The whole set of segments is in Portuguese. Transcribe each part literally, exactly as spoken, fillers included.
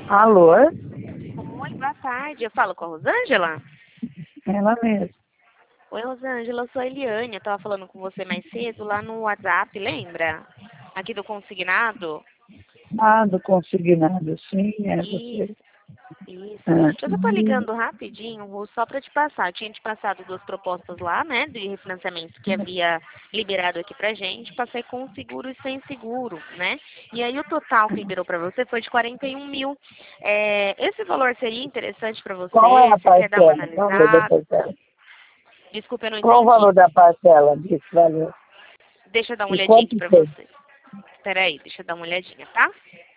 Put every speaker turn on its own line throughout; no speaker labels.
Alô?
Oi, boa tarde. Eu falo com a Rosângela?
Ela mesma.
Oi, Rosângela, eu sou a Eliane. Eu tava falando com você mais cedo lá no WhatsApp, lembra? Aqui do consignado.
Ah, do consignado, sim, é
Isso,
você.
isso.
Ah,
Eu só tô ligando rapidinho, Rô, só pra te passar. Eu tinha te passado duas propostas lá, né, de refinanciamento que havia liberado aqui pra gente. Passei com seguro e sem seguro, né? E aí o total que liberou pra você foi de quarenta e um mil. É, esse valor seria interessante pra
qual é
você?
a
Você quer dar uma
parcela? Qual é o valor da
analisada?
parcela?
Desculpa, eu não
Qual o
entendi.
valor da parcela desse valor?
Deixa eu dar uma
E
olhadinha aqui
quanto
pra
foi?
você. Espera aí, deixa eu dar uma olhadinha, tá?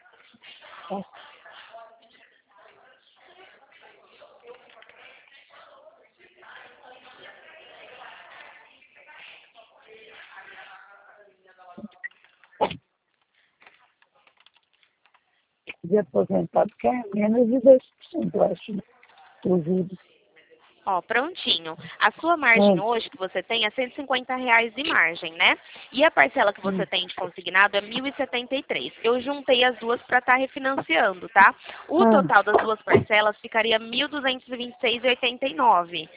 De aposentado, que é menos de dois por cento, eu acho, né? Os juros.
Ó, prontinho. A sua margem
Hum,
hoje que você tem é cento e cinquenta reais de margem, né? E a parcela que você
hum,
tem de consignado é mil e setenta e três. Eu juntei as duas para estar refinanciando, tá? O
hum.
total das duas parcelas ficaria mil duzentos e vinte e seis e oitenta e nove.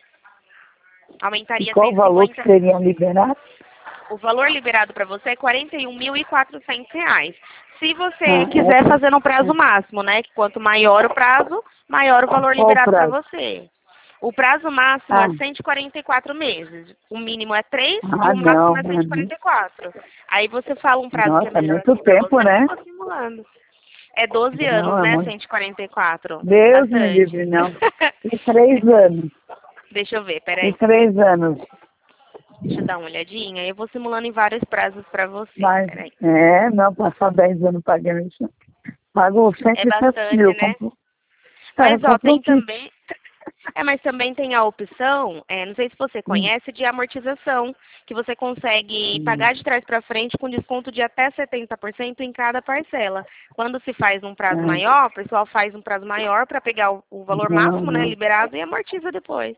E
Aumentaria
qual o
cento e
valor que
cinquenta.
seriam liberados?
O valor liberado para você é quarenta e um mil e quatrocentos reais. Se você
Ah, é,
quiser fazer no prazo máximo, né? Que quanto maior o prazo, maior o valor
qual o
liberado para
prazo?
você. O prazo máximo
Ah,
é cento e quarenta e quatro meses. O mínimo é três e
ah
o máximo
não,
é cento e
mano.
quarenta e quatro. Aí você fala um prazo que é
Nossa, é
melhor
muito
assim para
tempo,
você, eu
né?
vou simulando. É doze anos,
Não, é
né?
muito.
cento e quarenta e quatro.
Deus me
Bastante.
livre, não. E três anos.
Deixa eu ver,
E
peraí.
três anos.
Deixa eu dar uma olhadinha. Eu vou simulando em vários prazos para você.
Mas,
Peraí.
é, não, passar dez anos pagando isso. Pago
É
cento e sete mil.
bastante,
Eu
né?
compro, é, eu
Mas, ó,
compro um
tem
kit.
também. É, mas também tem a opção, é, não sei se você
Hum,
conhece, de amortização, que você consegue
hum,
pagar de trás para frente com desconto de até setenta por cento em cada parcela. Quando se faz um prazo
é.
maior, o pessoal faz um prazo maior para pegar o, o valor
Não,
máximo, né,
não.
liberado e amortiza depois.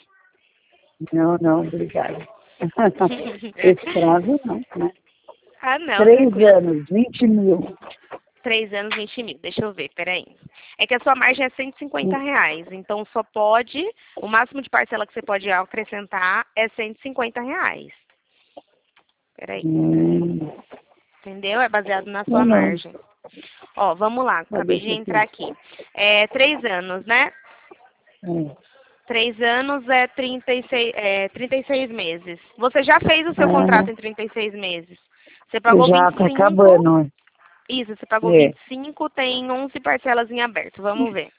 Não, não, obrigada. Esse prazo não, né?
Ah, não,
Três
tranquilo.
anos, vinte mil.
Três anos, vinte mil. Deixa eu ver, peraí. É que a sua margem é cento e cinquenta
Hum,
reais. Então só pode, o máximo de parcela que você pode acrescentar é cento e cinquenta reais. Peraí.
hum.
Entendeu? É baseado na
Não,
sua
não.
margem. Ó, vamos lá.
Só
Acabei de
deixa
entrar
aqui.
aqui. É três anos, né?
É,
Três anos é trinta e seis, é, trinta e seis meses. Você já fez o seu contrato em
é,
trinta e seis meses. Você pagou
já
vinte e
tá
cinco.
acabando.
Isso, você pagou
É.
vinte e cinco, tem onze parcelas em aberto. Vamos ver.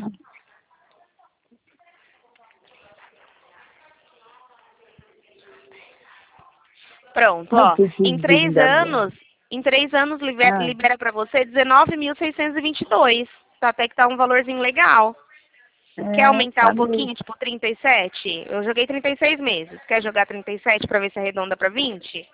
Pronto,
Não
ó.
fique
Em três
dívida agora.
anos, em três anos liber-
Ah,
libera para você dezenove mil seiscentos e vinte e dois. Tá até que tá um valorzinho legal. Quer
é,
aumentar
tá
um
mesmo.
pouquinho, tipo trinta e sete? Eu joguei trinta e seis meses. Quer jogar trinta e sete para ver se arredonda para vinte?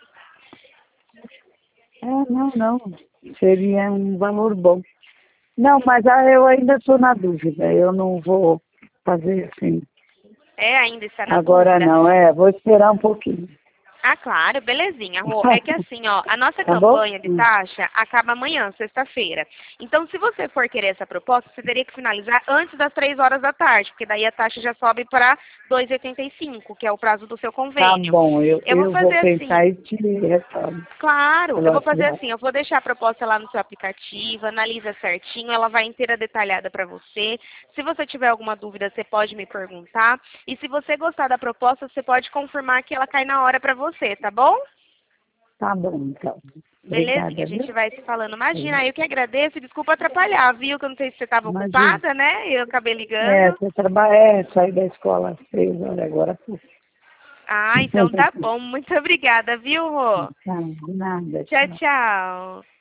É, não, não. Seria um valor bom. Não, mas ah, eu ainda estou na dúvida. Eu não vou fazer assim.
É, ainda está na
Agora
dúvida?
não, é. Vou esperar um pouquinho.
Ah, claro, belezinha, Rô. É que assim, ó, a nossa
Tá bom?
campanha de taxa acaba amanhã, sexta-feira. Então, se você for querer essa proposta, você teria que finalizar antes das três horas da tarde, porque daí a taxa já sobe para dois e oitenta e cinco, que é o prazo do seu
Tá
convênio.
bom, eu,
Eu vou
eu vou
fazer
pensar
assim.
e te retorno
Claro,
pelo
eu vou fazer
WhatsApp.
assim, eu vou deixar a proposta lá no seu aplicativo, analisa certinho, ela vai inteira detalhada para você. Se você tiver alguma dúvida, você pode me perguntar. E se você gostar da proposta, você pode confirmar que ela cai na hora para você, tá bom?
Tá bom, então.
Belezinha, a
Obrigada,
gente
viu?
vai se falando. Imagina, eu que agradeço, e desculpa atrapalhar, viu? Que eu não sei se você estava
Imagina.
ocupada, né? Eu acabei
É,
ligando.
você trabalha, é, saí da escola às seis horas agora.
Ah, então tá bom. Muito obrigada, viu, Rô?
Tá, de nada,
Tchau,
tchau.
tchau.